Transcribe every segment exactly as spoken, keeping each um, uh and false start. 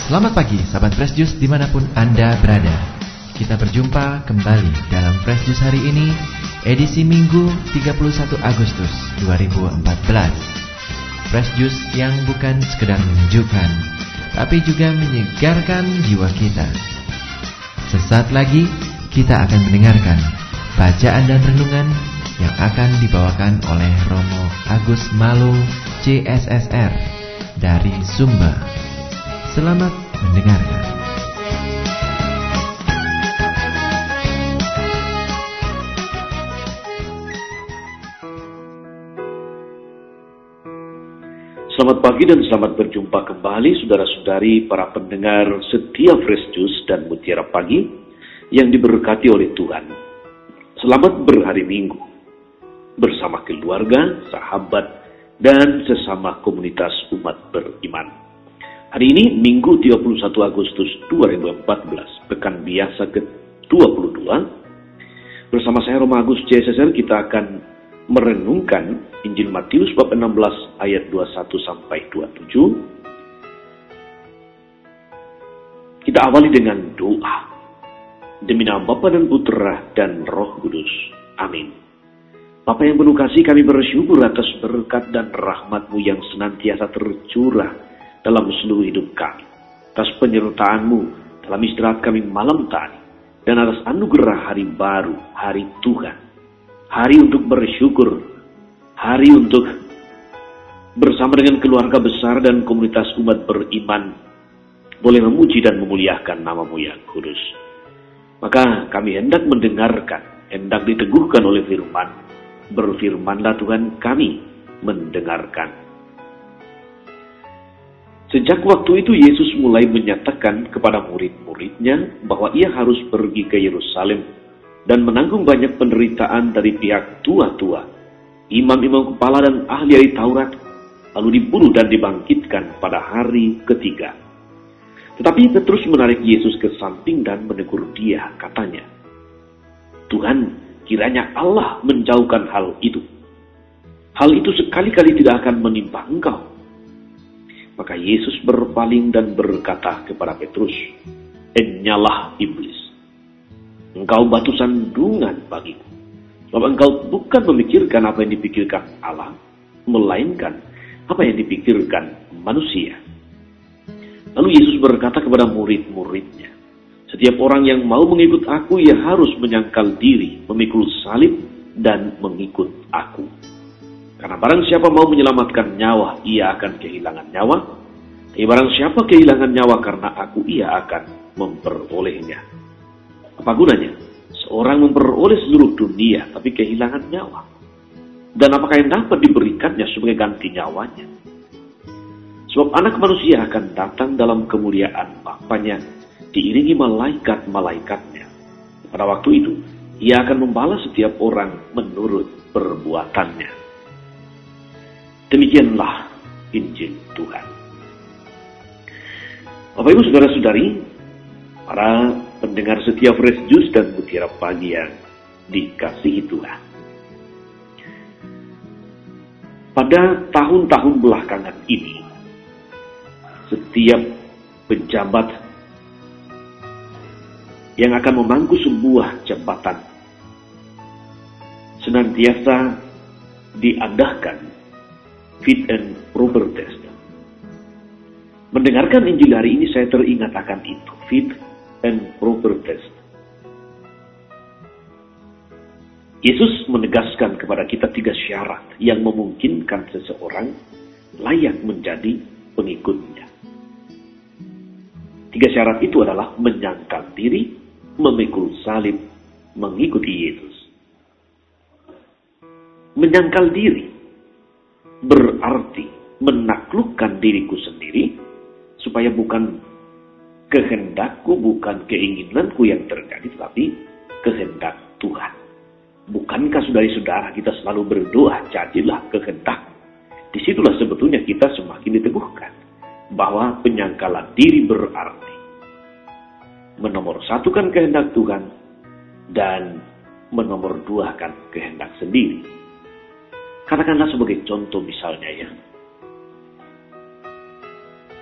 Selamat pagi sahabat Fresh Juice dimanapun Anda berada. Kita berjumpa kembali dalam Fresh Juice hari ini, edisi Minggu tiga puluh satu Agustus dua ribu empat belas. Fresh Juice yang bukan sekedar menyejukkan, tapi juga menyegarkan jiwa kita. Sesaat lagi kita akan mendengarkan bacaan dan renungan yang akan dibawakan oleh Romo Agus Malo C S S R dari Sumba. Selamat mendengarkan. Selamat pagi dan selamat berjumpa kembali saudara-saudari para pendengar setia Fresh Juice dan Mutiara Pagi yang diberkati oleh Tuhan. Selamat berhari Minggu bersama keluarga, sahabat, dan sesama komunitas umat beriman. Hari ini Minggu tiga puluh satu Agustus dua ribu empat belas, pekan biasa ke dua puluh dua. Bersama saya Romo Agus C S S R kita akan merenungkan Injil Matius bab enam belas ayat dua puluh satu sampai dua puluh tujuh. Kita awali dengan doa. Demi nama Bapa dan Putra dan Roh Kudus. Amin. Bapa yang penuh kasih, kami bersyukur atas berkat dan rahmat-Mu yang senantiasa tercurah dalam seluruh hidup kami. Atas penyertaan-Mu dalam istirahat kami malam tadi. Dan atas anugerah hari baru, hari Tuhan. Hari untuk bersyukur. Hari untuk bersama dengan keluarga besar dan komunitas umat beriman boleh memuji dan memuliakan nama-Mu yang kudus. Maka kami hendak mendengarkan, hendak diteguhkan oleh firman. Berfirmanlah Tuhan, kami mendengarkan. Sejak waktu itu Yesus mulai menyatakan kepada murid-muridnya bahwa ia harus pergi ke Yerusalem dan menanggung banyak penderitaan dari pihak tua-tua, imam-imam kepala dan ahli Taurat, lalu dibunuh dan dibangkitkan pada hari ketiga. Tetapi Petrus menarik Yesus ke samping dan menegur dia, katanya, Tuhan, kiranya Allah menjauhkan hal itu. Hal itu sekali-kali tidak akan menimpa engkau. Maka Yesus berpaling dan berkata kepada Petrus, Enyalah iblis, engkau batu sandungan bagiku. Sebab engkau bukan memikirkan apa yang dipikirkan Allah, melainkan apa yang dipikirkan manusia. Lalu Yesus berkata kepada murid-muridnya, setiap orang yang mau mengikut aku, ia harus menyangkal diri, memikul salib, dan mengikut aku. Karena barang siapa mau menyelamatkan nyawa, ia akan kehilangan nyawa. Tapi barang siapa kehilangan nyawa karena aku, ia akan memperolehnya. Apa gunanya? Seorang memperoleh seluruh dunia, tapi kehilangan nyawa. Dan apakah yang dapat diberikannya sebagai ganti nyawanya? Sebab anak manusia akan datang dalam kemuliaan Bapanya, diiringi malaikat-malaikatnya. Pada waktu itu, ia akan membalas setiap orang menurut perbuatannya. Demikianlah Injil Tuhan. Bapak Ibu Saudara-saudari, para pendengar setia Fresh Juice dan Mutiara Pagi yang dikasihi Tuhan. Pada tahun-tahun belakangan ini, setiap pejabat yang akan memangku sebuah jabatan senantiasa diadakan fit and proper test. Mendengarkan Injil hari ini saya teringat akan itu, fit and proper test. Yesus menegaskan kepada kita tiga syarat yang memungkinkan seseorang layak menjadi pengikutnya. Tiga syarat itu adalah menyangkal diri, memikul salib, mengikuti Yesus. Menyangkal diri berarti menaklukkan diriku sendiri supaya bukan kehendakku, bukan keinginanku yang terjadi, tetapi kehendak Tuhan. Bukankah saudari-saudara kita selalu berdoa, jadilah kehendak. Disitulah sebetulnya kita semakin diteguhkan bahwa penyangkalan diri berarti menomorsatukan kehendak Tuhan dan menomorduakan kehendak sendiri. Katakanlah sebagai contoh misalnya ya,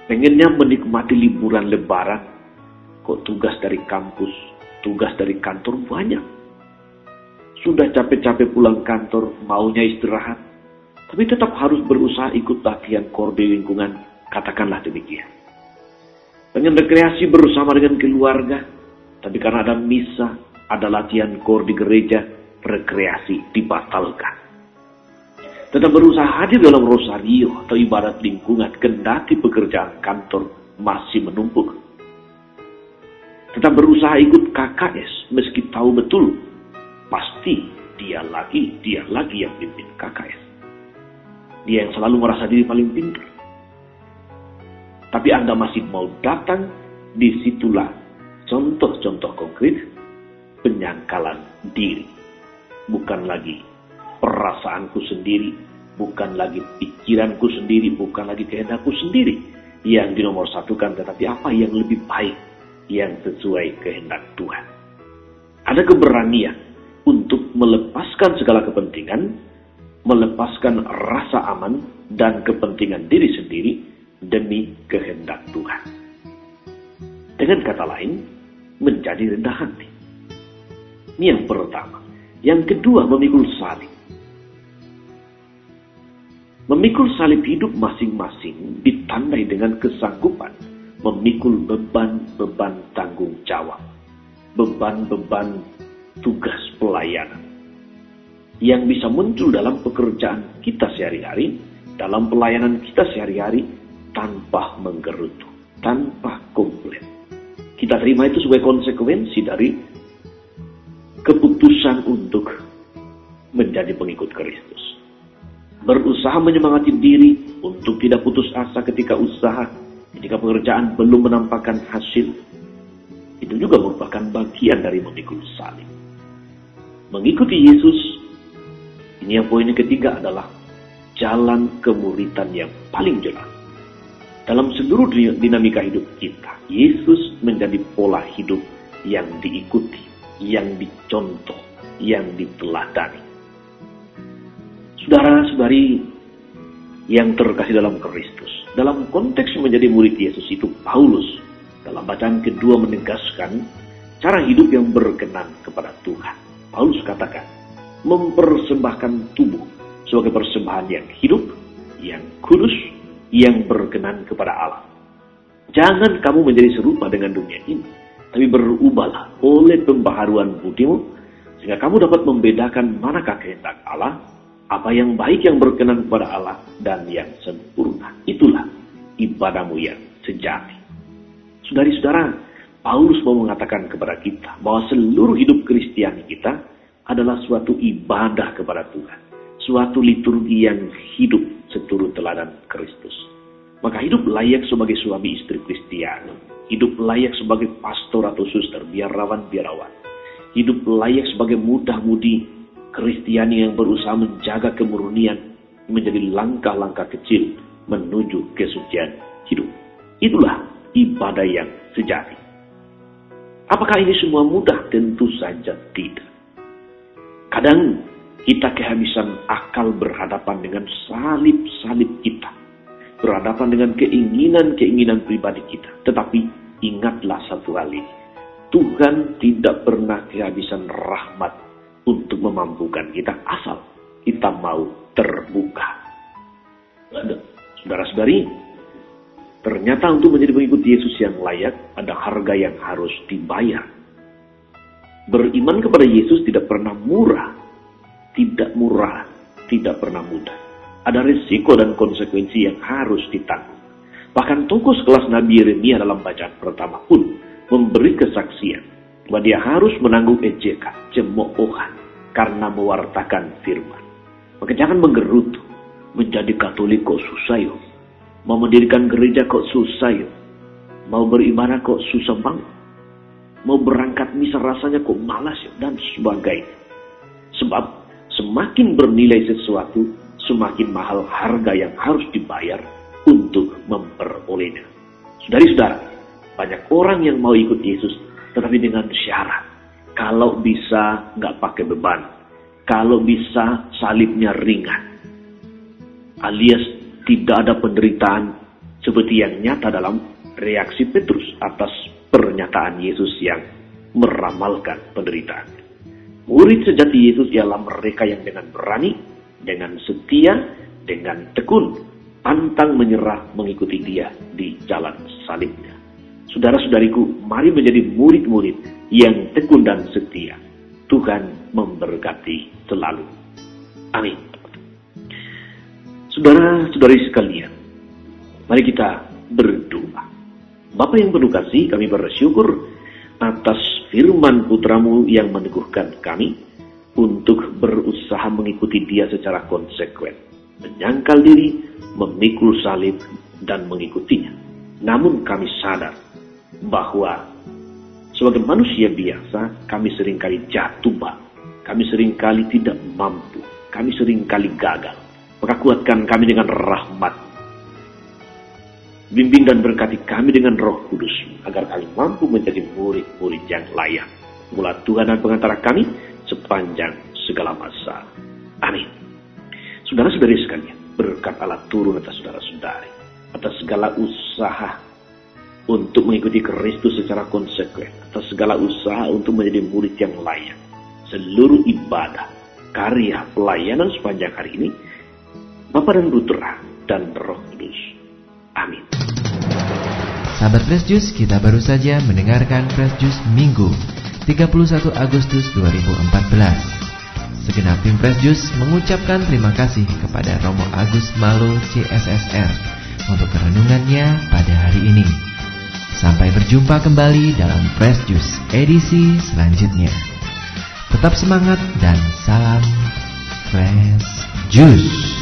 Pengennya menikmati liburan lebaran, kok tugas dari kampus, tugas dari kantor banyak. Sudah capek-capek pulang kantor, maunya istirahat, tapi tetap harus berusaha ikut latihan core di lingkungan, katakanlah demikian. Pengen rekreasi bersama dengan keluarga, tapi karena ada misa, ada latihan core di gereja, rekreasi dibatalkan. Tetap berusaha hadir dalam rosario atau ibadat lingkungan, kendati pekerjaan kantor masih menumpuk. Tetap berusaha ikut K K S meski tahu betul pasti dia lagi, dia lagi yang pimpin K K S. Dia yang selalu merasa diri paling pintar. Tapi Anda masih mau datang, disitulah contoh-contoh konkret penyangkalan diri. Bukan lagi perasaanku sendiri, bukan lagi pikiranku sendiri, bukan lagi kehendakku sendiri yang dinomorsatukan, tetapi apa yang lebih baik, yang sesuai kehendak Tuhan. Ada keberanian untuk melepaskan segala kepentingan, melepaskan rasa aman dan kepentingan diri sendiri demi kehendak Tuhan. Dengan kata lain, menjadi rendah hati. Ini yang pertama. Yang kedua, memikul salib. Memikul salib hidup masing-masing ditandai dengan kesanggupan memikul beban-beban tanggung jawab, beban-beban tugas pelayanan yang bisa muncul dalam pekerjaan kita sehari-hari, dalam pelayanan kita sehari-hari tanpa menggerutu, tanpa komplain. Kita terima itu sebagai konsekuensi dari keputusan untuk menjadi pengikut Kristus. Berusaha menyemangati diri untuk tidak putus asa ketika usaha, ketika pekerjaan belum menampakkan hasil. Itu juga merupakan bagian dari memikul salib. Mengikuti Yesus, ini yang poin ketiga adalah jalan kemuritan yang paling jelas. Dalam seluruh dinamika hidup kita, Yesus menjadi pola hidup yang diikuti, yang dicontoh, yang diteladani. Saudara-saudari yang terkasih dalam Kristus, dalam konteks menjadi murid Yesus itu, Paulus dalam bacaan kedua menegaskan cara hidup yang berkenan kepada Tuhan. Paulus katakan, mempersembahkan tubuh sebagai persembahan yang hidup, yang kudus, yang berkenan kepada Allah. Jangan kamu menjadi serupa dengan dunia ini, tapi berubahlah oleh pembaharuan budimu, sehingga kamu dapat membedakan manakah kehendak Allah, apa yang baik, yang berkenan kepada Allah, dan yang sempurna. Itulah ibadahmu yang sejati. Saudari-saudara, Paulus mau mengatakan kepada kita bahwa seluruh hidup Kristiani kita adalah suatu ibadah kepada Tuhan. Suatu liturgi yang hidup seturut teladan Kristus. Maka hidup layak sebagai suami istri Kristiani, hidup layak sebagai pastor atau suster, biarawan, biarawan, hidup layak sebagai muda-mudi Kristiani yang berusaha menjaga kemurnian menjadi langkah-langkah kecil menuju kesucian hidup. Itulah ibadah yang sejati. Apakah ini semua mudah? Tentu saja tidak. Kadang kita kehabisan akal berhadapan dengan salib-salib kita, berhadapan dengan keinginan-keinginan pribadi kita. Tetapi ingatlah satu hal ini, Tuhan tidak pernah kehabisan rahmat untuk memampukan kita asal kita mau terbuka. Saudara-saudari, ternyata untuk menjadi pengikut Yesus yang layak ada harga yang harus dibayar. Beriman kepada Yesus tidak pernah murah, tidak murah, tidak pernah mudah. Ada risiko dan konsekuensi yang harus ditanggung. Bahkan tokoh sekelas Nabi Yeremia dalam bacaan pertama pun memberi kesaksian bahwa dia harus menanggung ejekan, cemoohan karena mewartakan firman. Maka jangan menggerutu, menjadi Katolik kok susah yo, mau mendirikan gereja kok susah yo, mau beribadah kok susah banget, mau berangkat misa rasanya kok malas yo, dan sebagainya. Sebab semakin bernilai sesuatu, semakin mahal harga yang harus dibayar untuk memperolehnya. Saudari-saudara, banyak orang yang mau ikut Yesus, tetapi dengan syarat, kalau bisa nggak pakai beban, kalau bisa salibnya ringan, alias tidak ada penderitaan seperti yang nyata dalam reaksi Petrus atas pernyataan Yesus yang meramalkan penderitaan. Murid sejati Yesus ialah mereka yang dengan berani, dengan setia, dengan tekun, pantang menyerah mengikuti Dia di jalan salibnya. Saudara-saudariku, mari menjadi murid-murid yang tekun dan setia. Tuhan memberkati selalu. Amin. Saudara-saudari sekalian, mari kita berdoa. Bapa yang penuh kasih, kami bersyukur atas firman Putramu yang meneguhkan kami untuk berusaha mengikuti Dia secara konsekuen, menyangkal diri, memikul salib, dan mengikutinya. Namun kami sadar bahwa sebagai manusia biasa, kami seringkali jatuh bang, kami seringkali tidak mampu, kami seringkali gagal. Maka kuatkan kami dengan rahmat. Bimbing dan berkati kami dengan Roh Kudus, agar kami mampu menjadi murid-murid yang layak. Mula Tuhan dan pengantara kami sepanjang segala masa. Amin. Saudara-saudari sekalian, berkat Allah turun atas saudara-saudari, atas segala usaha untuk mengikuti Kristus secara konsekuen, atas segala usaha untuk menjadi murid yang layak. Seluruh ibadah, karya, pelayanan sepanjang hari ini, Bapa dan Putra dan Roh Kudus. Amin. Sahabat Fresh Juice, kita baru saja mendengarkan Fresh Juice Minggu tiga puluh satu Agustus dua ribu empat belas. Segenap tim Fresh Juice mengucapkan terima kasih kepada Romo Agus Malo C S S R untuk renungannya pada hari ini. Sampai berjumpa kembali dalam Fresh Juice edisi selanjutnya. Tetap semangat dan salam Fresh Juice.